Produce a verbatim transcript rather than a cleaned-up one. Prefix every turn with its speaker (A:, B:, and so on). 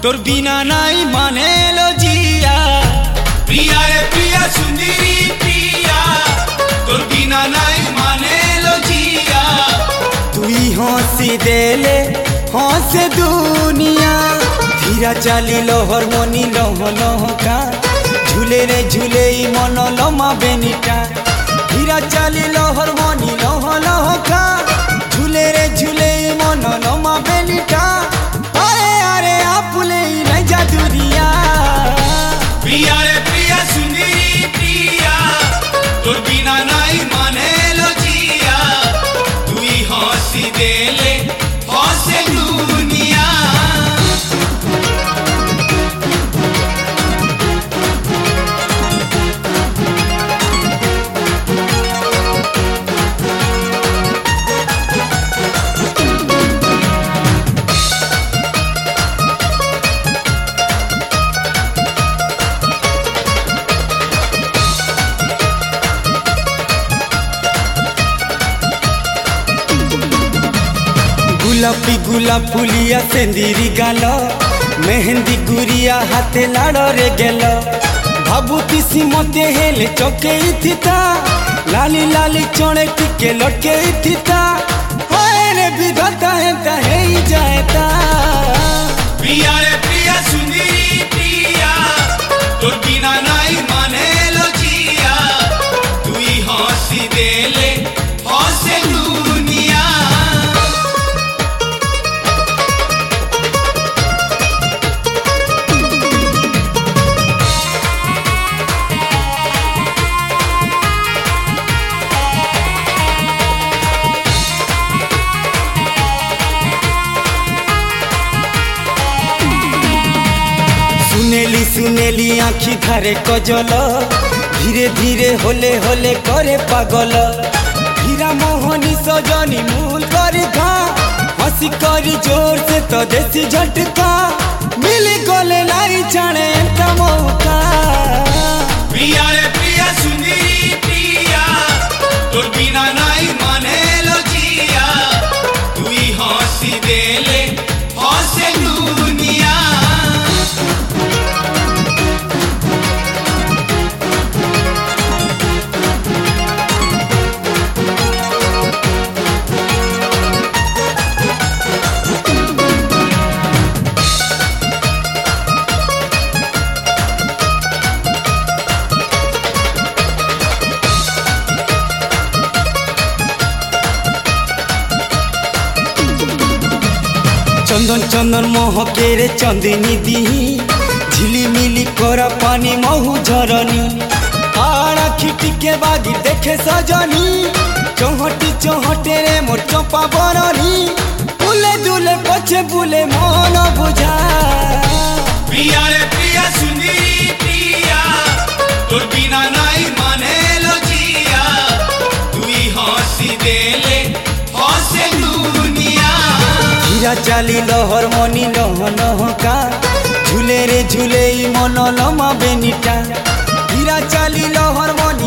A: তোর বিনা নাই মানে লো জিয়া।
B: প্রিয়া রে প্রিয়া সুন্দরী প্রিয়া, তোর বিনা নাই মানে লো জিয়া।
A: তুই হসি দেলে হসে দুনিয়া, ধীরা চালি লহর মনি লহ লহকা, ঝুলে রে ঝুলে মন লমা বেনিটা। ধীরা চালি লহর মনি লহ লহকা, ঝুলে রে ঝুলে মন লমা বেনিটা। আরে আরে আপুলে নাই জাদুরিয়া।
B: প্রিয়া রে প্রিয়া সুন্দরী প্রিয়া, তোর বিনা নাই মানে লো জিয়া। তুই হসি দেলে হসে দুনিয়া।
A: गुलापी गुलाब फुलिया सेंदिरी गाल, मेहंदी गुरिया हाथे लाड़ रे गेल। भाबुती सी मते हेले चौके थिता, लाली लाली चणे टिके लटके थिता। हाय रे विधाता हेता हे जाएता।
B: प्रिया रे प्रिया सुंदरी प्रिया, তোর বিনা নাই মানে লো জিয়া। তুই হসি দেলে হসে দুনিয়া।
A: सुनेली सुनेली आँखी धारे कजल, धीरे धीरे होले होले करे पागल। हीरा मोहनी सजनी मूल करी घा, हंसी करी जोर से तो देसी झटका। मिली गले लाई जाने एंता मौका।
B: प्रिया रे प्रिया सुंदरी प्रिया, তোর বিনা নাই মানে লো জিয়া। তুই হসি দেলে হসে দুনিয়া।
A: चंदन चंदन महके रे चंदनी दिही, झिलिमिली कोरा पानी महू झरनी। आड़ा खिटी के बागी देखे सजनी, चौहटी चौहटे रे मोर चंपा बरनी। बुले दुले पछे बुले मन बुझा।
B: प्रिया रे प्रिया सुंदरी प्रिया, তোর বিনা নাই মানে লো জিয়া। তুই হসি দেলে হসে দুনিয়া।
A: ধীরা চালি লহর মনি লহ লহকা, ঝুলে রে ঝুলে মন লমা বেনিটা। ধীরা চালি লহর মনি